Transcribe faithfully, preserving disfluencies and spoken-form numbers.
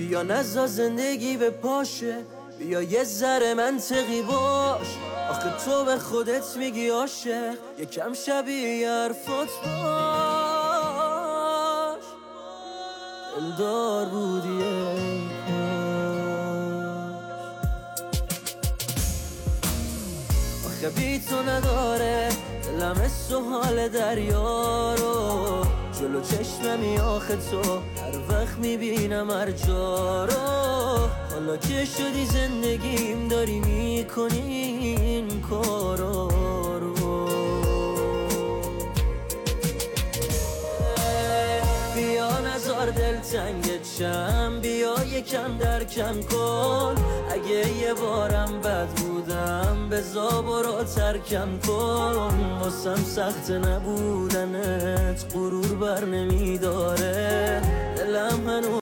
بیا نزا زندگی به پاشه، بیا یه ذره منطقی باش. آخه تو به خودت میگی عاشق، یکم شبیه حرفات باش. دلدار بودی ای کاش. آخه بی تو نداره دلم حس و حال دریا رو، جلو چشممی آخه تو هر وقت میبینم هر جا رو. حالا که شدی زندگیم داری میکنی این کارا رو. بیا نزار دل تنگت شم، بیا یکم درکم کن. اگه یه بارم بد بودم بزا برو ترکم کن. واسم سخت نبودنت غرور بر نمیداره، دلم هنوز